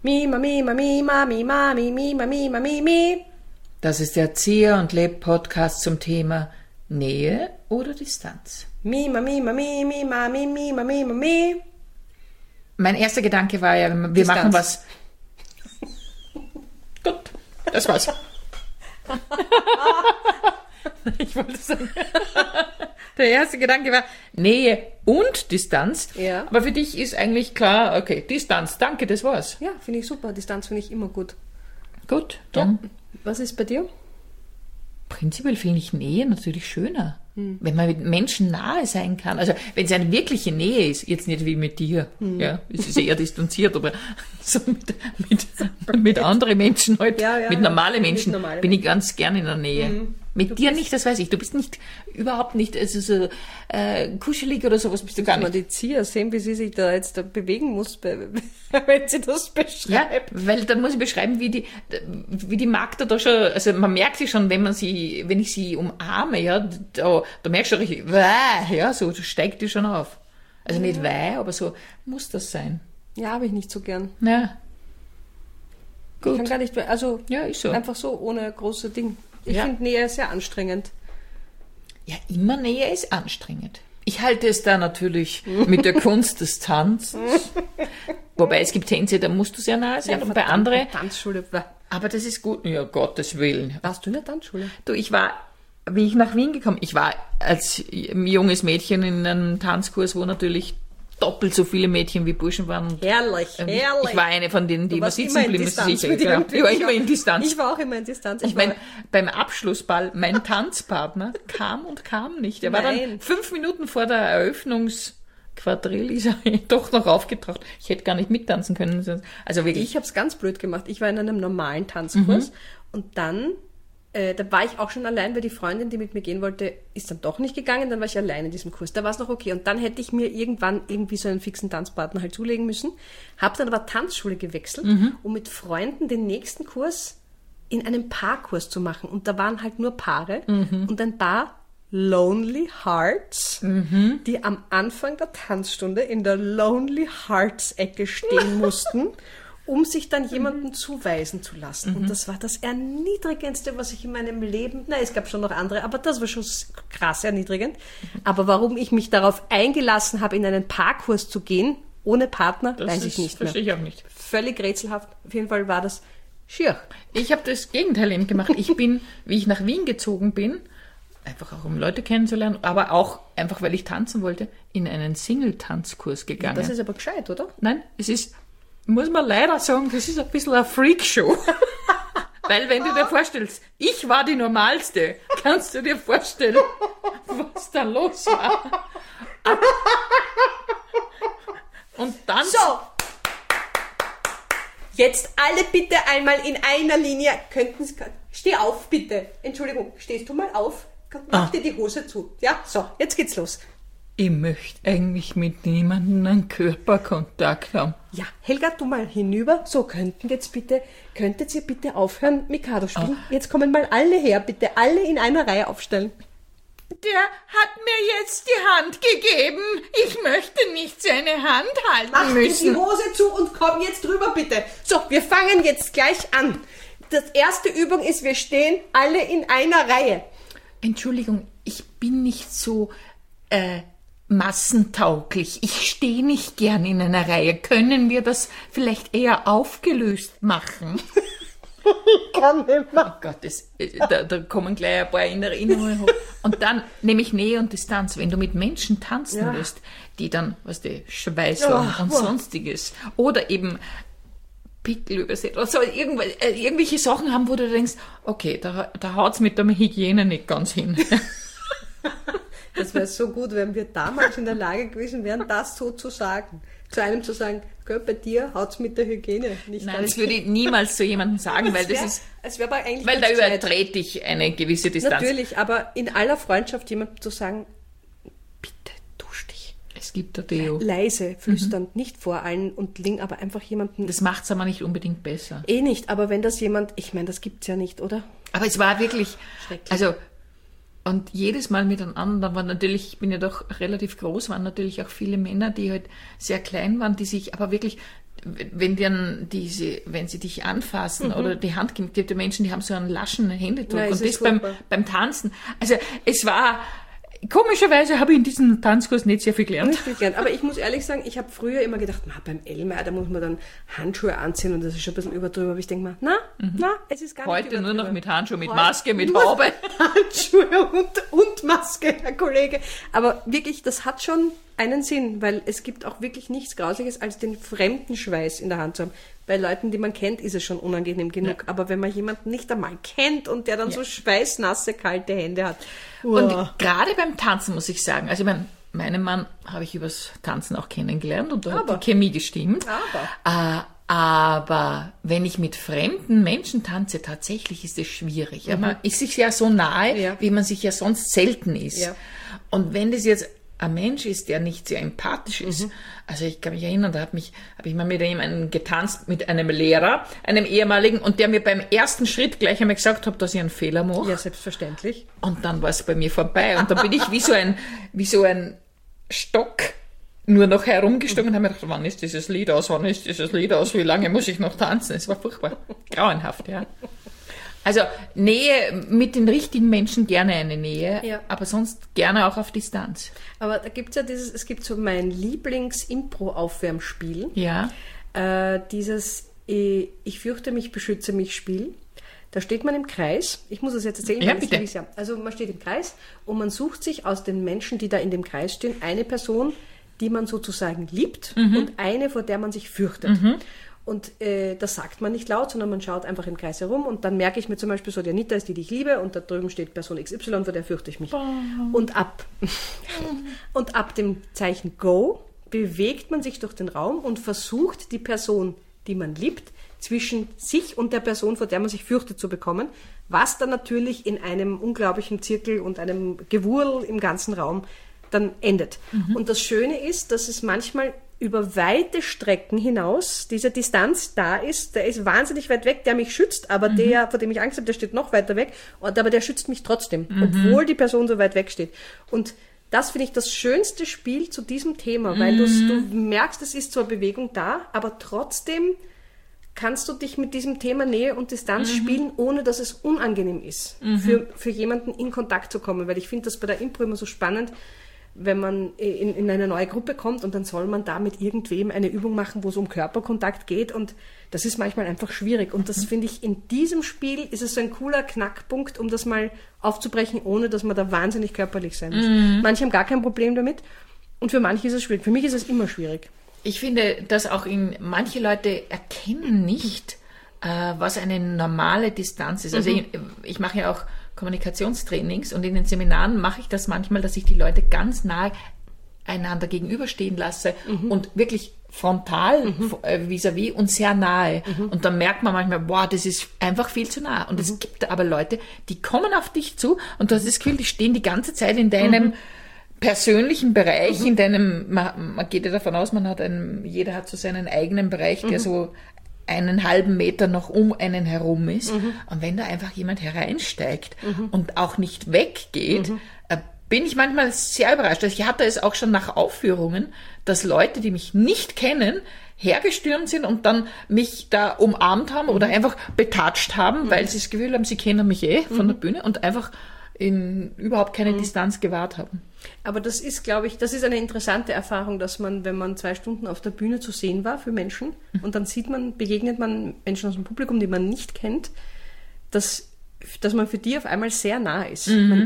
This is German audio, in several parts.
Mima, mima, mima, mima, mima, mima, mimi. Das ist der Erzieher und Leb Podcast zum Thema Nähe oder Distanz. Mima, mima, mima, mima, mima, mima, mima. Mein erster Gedanke war ja, wir Distanz. machen was. Gut, das war's. Ich wollte sagen, der erste Gedanke war Nähe und Distanz. Ja. Aber für dich ist eigentlich klar, okay, Distanz, danke, das war's. Ja, finde ich super. Distanz finde ich immer gut. Gut, dann Was ist bei dir? prinzipiell finde ich Nähe natürlich schöner. Wenn man mit Menschen nahe sein kann. Also wenn es eine wirkliche Nähe ist, jetzt nicht wie mit dir, ja, es ist eher distanziert, aber so mit anderen Menschen halt, Ja, mit normalen Menschen normale bin ich ganz gern in der Nähe. Mit dir nicht, das weiß ich. Du bist nicht, überhaupt nicht, also so kuschelig oder sowas bist du gar Kann man nicht. die Zieher sehen, wie sie sich da jetzt da bewegen muss, wenn sie das beschreibt. Ja, weil dann muss ich beschreiben, wie die Magda da schon, also man merkt sie schon, wenn ich sie umarme, ja, da merkst du richtig, ja, so steigt die schon auf. Also nicht aber so muss das sein. Ja, habe ich nicht so gern. Ja. Ich kann Gut. gar nicht mehr, also Ja, ist so. einfach so ohne große Ding. Ich Ja. finde Nähe sehr anstrengend. Ja, immer Nähe ist anstrengend. Ich halte es da natürlich mit der Kunst des Tanzens. Wobei es gibt Tänze, da musst du sehr nahe sein. und bei anderen, Tanzschule. aber das ist gut. Ja, Gottes Willen. Warst du in der Tanzschule? Du, wie ich nach Wien gekommen, ich war als junges Mädchen in einem Tanzkurs, wo natürlich doppelt so viele Mädchen wie Burschen waren. Und, Herrlich, herrlich. ich war eine von denen, die Du immer warst sitzen immer in blieben. Distanz Sicher, mit ja. irgendwem. Ich war immer in Distanz. Ich war auch immer in Distanz. Und beim Abschlussball, mein Tanzpartner kam und kam nicht. Er war dann Nein. 5 Minuten vor der Eröffnungsquadrille, ist er doch noch aufgetaucht. Ich hätte gar nicht mittanzen können. Also wirklich. Ich habe es ganz blöd gemacht. Ich war in einem normalen Tanzkurs und dann, da war ich auch schon allein, weil die Freundin, die mit mir gehen wollte, ist dann doch nicht gegangen. Dann war ich allein in diesem Kurs. Da war es noch okay. Und dann hätte ich mir irgendwann irgendwie so einen fixen Tanzpartner halt zulegen müssen. Habe dann aber Tanzschule gewechselt, um mit Freunden den nächsten Kurs in einem Paarkurs zu machen. Und da waren halt nur Paare und ein paar Lonely Hearts, die am Anfang der Tanzstunde in der Lonely Hearts Ecke stehen mussten, um sich dann jemanden zuweisen zu lassen. Und das war das Erniedrigendste, was ich in meinem Leben, es gab schon noch andere, aber das war schon krass erniedrigend. Aber warum ich mich darauf eingelassen habe, in einen Paarkurs zu gehen, ohne Partner, weiß ich nicht mehr. Verstehe ich auch nicht. Völlig rätselhaft. Auf jeden Fall war das schier. Ich habe das Gegenteil eben gemacht. Ich bin, wie ich nach Wien gezogen bin, einfach auch um Leute kennenzulernen, aber auch einfach, weil ich tanzen wollte, in einen Single-Tanzkurs gegangen. Das ist aber gescheit, oder? Nein, es ist, muss man leider sagen, das ist ein bisschen eine Freakshow. Weil wenn du dir vorstellst, ich war die Normalste, kannst du dir vorstellen, was da los war. Und dann... So! Jetzt alle bitte einmal in einer Linie. Steh auf, bitte. Entschuldigung, stehst du mal auf? Mach dir die Hose zu. Ja, so, jetzt geht's los. Ich möchte eigentlich mit niemandem einen Körperkontakt haben. Ja, Helga, du mal hinüber. So, könntet ihr bitte aufhören, Mikado spielen? Jetzt kommen mal alle her, bitte. Alle in einer Reihe aufstellen. Der hat mir jetzt die Hand gegeben. Ich möchte nicht seine Hand halten Mach dir müssen. die Hose zu und komm jetzt rüber, bitte. So, wir fangen jetzt gleich an. Das erste Übung ist, wir stehen alle in einer Reihe. Entschuldigung, ich bin nicht so massentauglich. Ich stehe nicht gern in einer Reihe. Können wir das vielleicht eher aufgelöst machen? Kann nicht mehr. Oh Gott, da kommen gleich ein paar innere Erinnerungen hoch. Und dann nehme ich Nähe und Distanz. Wenn du mit Menschen tanzen willst, die dann, Schweiß haben und Sonstiges. Oder eben Pickel übersät oder so, irgendwelche Sachen haben, wo du denkst, okay, da haut's mit der Hygiene nicht ganz hin. Das wäre so gut, wenn wir damals in der Lage gewesen wären, das so zu sagen. Zu einem zu sagen, gell, bei dir haut's mit der Hygiene nicht Nein, ganz das würde ich niemals zu jemandem sagen, weil das ist, es wäre aber eigentlich weil da ganz gescheit. übertrete ich eine gewisse Distanz. Natürlich, aber in aller Freundschaft jemandem zu sagen, bitte dusch dich. Es gibt da Deo. Leise, flüsternd, nicht vor allen und aber einfach jemanden. Das macht's aber nicht unbedingt besser. Nicht, aber wenn das jemand, ich meine, das gibt's ja nicht, oder? Aber es war wirklich, Schrecklich. also, und jedes Mal miteinander, da waren natürlich, ich bin ja doch relativ groß, waren natürlich auch viele Männer, die halt sehr klein waren, die sich aber wirklich wenn sie dich anfassen oder die Hand geben, die Menschen, die haben so einen laschen Händedruck. Nein, und das beim Tanzen. Also es war, komischerweise habe ich in diesem Tanzkurs nicht sehr viel gelernt. Nicht viel gelernt. Aber ich muss ehrlich sagen, ich habe früher immer gedacht, beim Elmar, da muss man dann Handschuhe anziehen und das ist schon ein bisschen übertrieben. Aber ich denke mir, es ist gar nicht Heute nur noch mit Handschuhen, mit Heute Maske, mit nur Haube. Handschuhe und Maske, Herr Kollege. Aber wirklich, das hat schon einen Sinn, weil es gibt auch wirklich nichts Grausliches, als den fremden Schweiß in der Hand zu haben. Bei Leuten, die man kennt, ist es schon unangenehm genug. Ja. Aber wenn man jemanden nicht einmal kennt und der dann so schweißnasse, kalte Hände hat. Und gerade beim Tanzen muss ich sagen, also meinen Mann habe ich übers Tanzen auch kennengelernt und da hat die Chemie gestimmt. Aber wenn ich mit fremden Menschen tanze, tatsächlich ist es schwierig. Ja, man ist sich ja so nahe, wie man sich ja sonst selten ist. Ja. Und wenn das jetzt ein Mensch ist, der nicht sehr empathisch ist. Also ich kann mich erinnern, da habe ich mal mit jemandem getanzt, mit einem Lehrer, einem ehemaligen, und der mir beim ersten Schritt gleich einmal gesagt hat, dass ich einen Fehler mache. Ja, selbstverständlich. Und dann war es bei mir vorbei. Und dann bin ich wie so ein Stock nur noch herumgestochen und habe mir gedacht, wann ist dieses Lied aus, wie lange muss ich noch tanzen? Es war furchtbar, grauenhaft, ja. Also Nähe mit den richtigen Menschen, gerne eine Nähe, aber sonst gerne auch auf Distanz. Aber da gibt's ja es gibt so mein Lieblings-Impro-Aufwärmspiel. Ja. Dieses Ich fürchte mich, beschütze mich Spiel. Da steht man im Kreis. Ich muss es jetzt erzählen. Ja, bitte. Also man steht im Kreis und man sucht sich aus den Menschen, die da in dem Kreis stehen, eine Person, die man sozusagen liebt und eine, vor der man sich fürchtet. Und das sagt man nicht laut, sondern man schaut einfach im Kreis herum und dann merke ich mir zum Beispiel so, die Anita ist die ich liebe und da drüben steht Person XY, vor der fürchte ich mich. Und ab dem Zeichen Go bewegt man sich durch den Raum und versucht, die Person, die man liebt, zwischen sich und der Person, vor der man sich fürchtet, zu bekommen, was dann natürlich in einem unglaublichen Zirkel und einem Gewurl im ganzen Raum dann endet. Und das Schöne ist, dass es manchmal über weite Strecken hinaus diese Distanz da ist, der ist wahnsinnig weit weg, der mich schützt, aber der, vor dem ich Angst habe, der steht noch weiter weg, aber der schützt mich trotzdem, obwohl die Person so weit weg steht. Und das finde ich das schönste Spiel zu diesem Thema, weil du merkst, es ist zwar Bewegung da, aber trotzdem kannst du dich mit diesem Thema Nähe und Distanz spielen, ohne dass es unangenehm ist, für jemanden in Kontakt zu kommen, weil ich finde das bei der Impro immer so spannend, wenn man in eine neue Gruppe kommt und dann soll man da mit irgendwem eine Übung machen, wo es um Körperkontakt geht und das ist manchmal einfach schwierig und das finde ich, in diesem Spiel ist es so ein cooler Knackpunkt, um das mal aufzubrechen, ohne dass man da wahnsinnig körperlich sein muss. Manche haben gar kein Problem damit und für manche ist es schwierig. Für mich ist es immer schwierig. Ich finde, dass auch manche Leute erkennen nicht, was eine normale Distanz ist. Also ich mache ja auch Kommunikationstrainings und in den Seminaren mache ich das manchmal, dass ich die Leute ganz nah einander gegenüberstehen lasse und wirklich frontal vis-à-vis und sehr nahe. Und dann merkt man manchmal, boah, das ist einfach viel zu nah. Und es gibt aber Leute, die kommen auf dich zu und du hast das Gefühl, die stehen die ganze Zeit in deinem persönlichen Bereich, in deinem, man geht ja davon aus, jeder hat so seinen eigenen Bereich, der so einen halben Meter noch um einen herum ist. Und wenn da einfach jemand hereinsteigt und auch nicht weggeht, bin ich manchmal sehr überrascht. Also ich hatte es auch schon nach Aufführungen, dass Leute, die mich nicht kennen, hergestürmt sind und dann mich da umarmt haben oder einfach betatscht haben, weil sie das Gefühl haben, sie kennen mich von der Bühne und einfach überhaupt keine Distanz gewahrt haben. Aber das ist, glaube ich, das ist eine interessante Erfahrung, dass man, wenn man 2 Stunden auf der Bühne zu sehen war für Menschen und dann begegnet man Menschen aus dem Publikum, die man nicht kennt, dass man für die auf einmal sehr nah ist.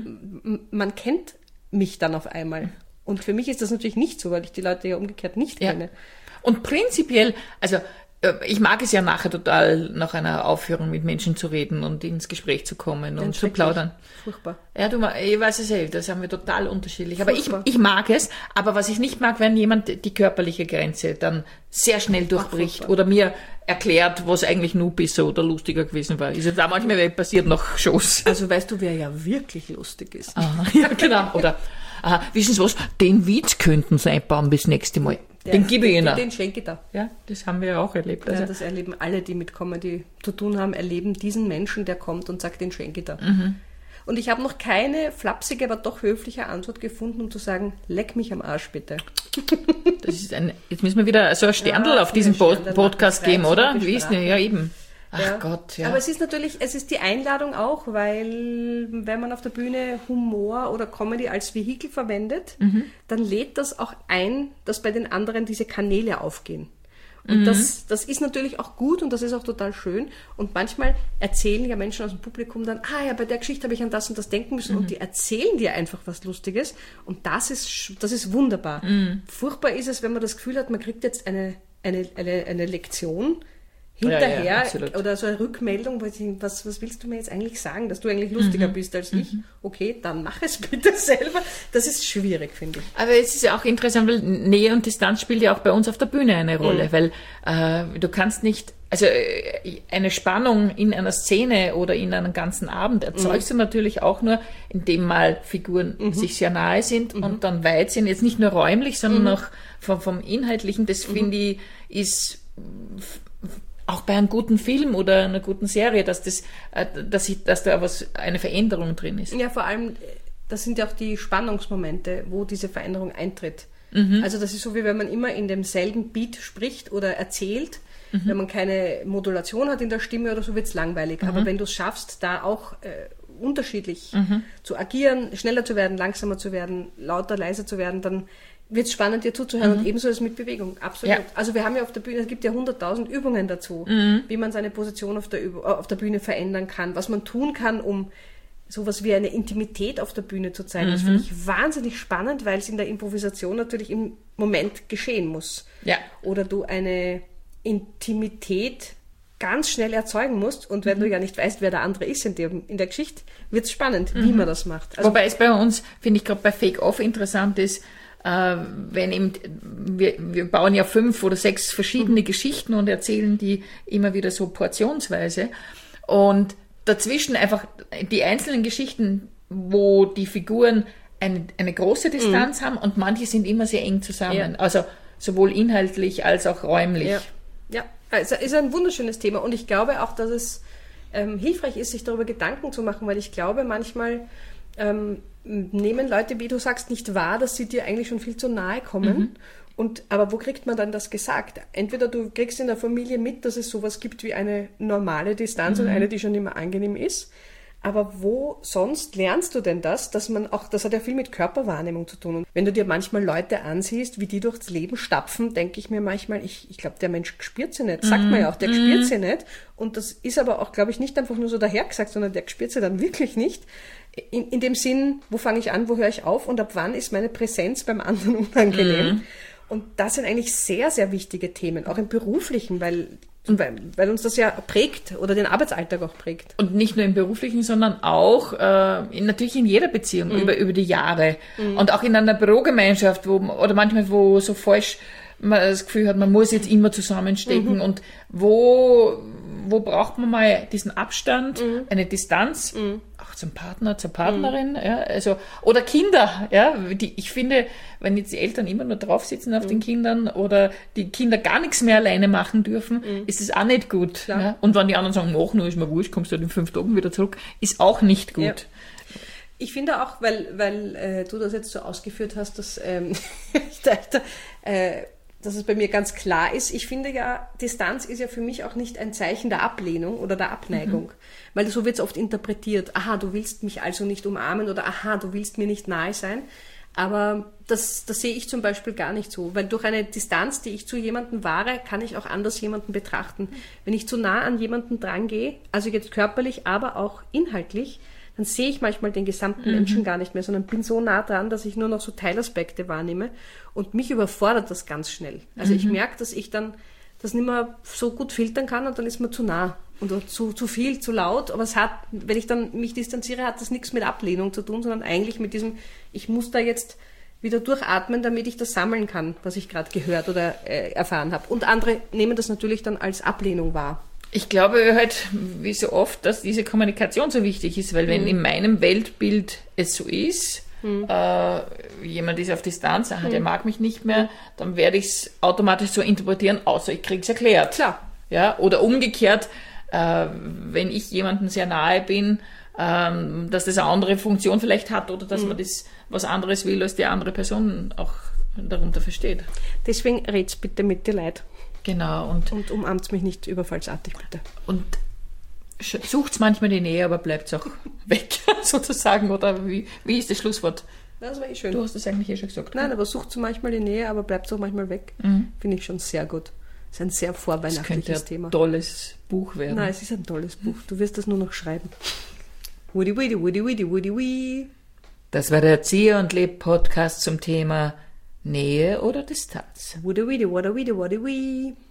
Man kennt mich dann auf einmal. Und für mich ist das natürlich nicht so, weil ich die Leute ja umgekehrt nicht kenne. Und prinzipiell, also ich mag es ja nachher total, nach einer Aufführung mit Menschen zu reden und ins Gespräch zu kommen und zu plaudern. Furchtbar. Ja, ich weiß es ja, das haben wir total unterschiedlich. Aber ich mag es, aber was ich nicht mag, wenn jemand die körperliche Grenze dann sehr schnell durchbricht oder mir erklärt, was eigentlich nur besser oder lustiger gewesen war. Ist jetzt auch manchmal passiert nach Shows. Also weißt du, wer ja wirklich lustig ist? Aha, ja, genau. Oder, wissen Sie was, den Witz könnten Sie einbauen bis nächste Mal. Den gebe ich Ihnen. Den schenke ich da. Ja, das haben wir ja auch erlebt. Also. Ja, das erleben alle, die mit Comedy zu tun haben, erleben diesen Menschen, der kommt und sagt, den schenke ich da. Und ich habe noch keine flapsige, aber doch höfliche Antwort gefunden, um zu sagen, leck mich am Arsch bitte. Das ist jetzt müssen wir wieder so ein Sterndl auf diesen Podcast geben, oder? Wie ist denn? Ja, eben. Ach Gott, ja. Aber es ist die Einladung auch, weil wenn man auf der Bühne Humor oder Comedy als Vehikel verwendet, dann lädt das auch ein, dass bei den anderen diese Kanäle aufgehen. Und das ist natürlich auch gut und das ist auch total schön. Und manchmal erzählen ja Menschen aus dem Publikum dann, bei der Geschichte habe ich an das und das denken müssen und die erzählen dir einfach was Lustiges und das ist wunderbar. Furchtbar ist es, wenn man das Gefühl hat, man kriegt jetzt eine Lektion hinterher oder so eine Rückmeldung, wo ich denke, was willst du mir jetzt eigentlich sagen, dass du eigentlich lustiger bist als ich? Okay, dann mach es bitte selber. Das ist schwierig, finde ich. Aber es ist ja auch interessant, weil Nähe und Distanz spielt ja auch bei uns auf der Bühne eine Rolle, weil du kannst nicht, also eine Spannung in einer Szene oder in einem ganzen Abend erzeugst du natürlich auch nur, indem mal Figuren sich sehr nahe sind und dann weit sind, jetzt nicht nur räumlich, sondern auch vom Inhaltlichen. Das finde ich ist auch bei einem guten Film oder einer guten Serie, dass da eine Veränderung drin ist. Ja, vor allem, das sind ja auch die Spannungsmomente, wo diese Veränderung eintritt. Also das ist so, wie wenn man immer in demselben Beat spricht oder erzählt. Wenn man keine Modulation hat in der Stimme oder so, wird es langweilig. Aber wenn du es schaffst, da auch unterschiedlich zu agieren, schneller zu werden, langsamer zu werden, lauter, leiser zu werden, dann wird es spannend, dir zuzuhören und ebenso ist es mit Bewegung. Absolut. Ja. Also wir haben ja auf der Bühne, es gibt ja 100.000 Übungen dazu, wie man seine Position auf der Bühne verändern kann, was man tun kann, um sowas wie eine Intimität auf der Bühne zu zeigen. Das finde ich wahnsinnig spannend, weil es in der Improvisation natürlich im Moment geschehen muss. Ja. Oder du eine Intimität ganz schnell erzeugen musst und wenn du ja nicht weißt, wer der andere ist in der Geschichte, wird es spannend, wie man das macht. Also, wobei es bei uns, finde ich, gerade bei Fake-Off interessant ist, wenn eben, wir bauen ja 5 oder 6 verschiedene Geschichten und erzählen die immer wieder so portionsweise und dazwischen einfach die einzelnen Geschichten, wo die Figuren eine große Distanz haben und manche sind immer sehr eng zusammen, also sowohl inhaltlich als auch räumlich. Ja, also ist ein wunderschönes Thema und ich glaube auch, dass es hilfreich ist, sich darüber Gedanken zu machen, weil ich glaube, manchmal nehmen Leute, wie du sagst, nicht wahr, dass sie dir eigentlich schon viel zu nahe kommen. Aber wo kriegt man dann das gesagt? Entweder du kriegst in der Familie mit, dass es sowas gibt wie eine normale Distanz und eine, die schon immer angenehm ist. Aber wo sonst lernst du denn das, dass man auch, das hat ja viel mit Körperwahrnehmung zu tun. Und wenn du dir manchmal Leute ansiehst, wie die durchs Leben stapfen, denke ich mir manchmal, ich glaube, der Mensch spürt sie nicht. Sagt man ja auch, der spürt sie nicht. Und das ist aber auch, glaube ich, nicht einfach nur so dahergesagt, sondern der spürt sie dann wirklich nicht. In dem Sinn, wo fange ich an, wo höre ich auf und ab wann ist meine Präsenz beim anderen unangenehm? Und das sind eigentlich sehr, sehr wichtige Themen, auch im Beruflichen, weil uns das ja prägt oder den Arbeitsalltag auch prägt. Und nicht nur im Beruflichen, sondern auch natürlich in jeder Beziehung über die Jahre. Und auch in einer Bürogemeinschaft, oder manchmal, wo so falsch man das Gefühl hat, man muss jetzt immer zusammenstecken und wo braucht man mal diesen Abstand, eine Distanz, auch zum Partner, zur Partnerin, ja, also, oder Kinder, ja, ich finde, wenn jetzt die Eltern immer nur drauf sitzen auf den Kindern oder die Kinder gar nichts mehr alleine machen dürfen, ist es auch nicht gut. Ja? Und wenn die anderen sagen, ach, nur ist mir wurscht, kommst du in 5 Tagen wieder zurück, ist auch nicht gut. Ja. Ich finde auch, weil du das jetzt so ausgeführt hast, dass ich dachte, dass es bei mir ganz klar ist. Ich finde ja, Distanz ist ja für mich auch nicht ein Zeichen der Ablehnung oder der Abneigung. Weil so wird es oft interpretiert. Aha, du willst mich also nicht umarmen oder aha, du willst mir nicht nahe sein. Aber das sehe ich zum Beispiel gar nicht so. Weil durch eine Distanz, die ich zu jemandem wahre, kann ich auch anders jemanden betrachten. Wenn ich zu nah an jemanden drangehe, also jetzt körperlich, aber auch inhaltlich, dann sehe ich manchmal den gesamten Menschen gar nicht mehr, sondern bin so nah dran, dass ich nur noch so Teilaspekte wahrnehme und mich überfordert das ganz schnell. Also ich merke, dass ich dann das nicht mehr so gut filtern kann und dann ist mir zu nah oder zu viel, zu laut. Aber es hat, wenn ich dann mich distanziere, hat das nichts mit Ablehnung zu tun, sondern eigentlich mit diesem, ich muss da jetzt wieder durchatmen, damit ich das sammeln kann, was ich gerade gehört oder erfahren habe. Und andere nehmen das natürlich dann als Ablehnung wahr. Ich glaube halt, wie so oft, dass diese Kommunikation so wichtig ist, weil wenn in meinem Weltbild es so ist, jemand ist auf Distanz, der mag mich nicht mehr, dann werde ich es automatisch so interpretieren, außer ich kriege es erklärt. Klar. Ja, oder umgekehrt, wenn ich jemandem sehr nahe bin, dass das eine andere Funktion vielleicht hat oder dass man das was anderes will, als die andere Person auch darunter versteht. Deswegen red's bitte mit den Leuten. Genau. Und umarmt mich nicht überfallsartig, bitte. Und sucht manchmal die Nähe, aber bleibt auch weg, sozusagen. Oder wie ist das Schlusswort? Das war schön. Du hast das eigentlich schon gesagt. Nein, aber sucht manchmal die Nähe, aber bleibt auch manchmal weg. Finde ich schon sehr gut. Das ist ein sehr vorweihnachtliches Thema. Ein tolles Buch werden. Nein, es ist ein tolles Buch. Du wirst das nur noch schreiben. Woody, Woody, Woody, Woody, Woody, Woody. Das war der Erzieher und Leb Podcast zum Thema Nähe oder Distanz. Woody, Woody, Woody, Woody, Woody, Woody.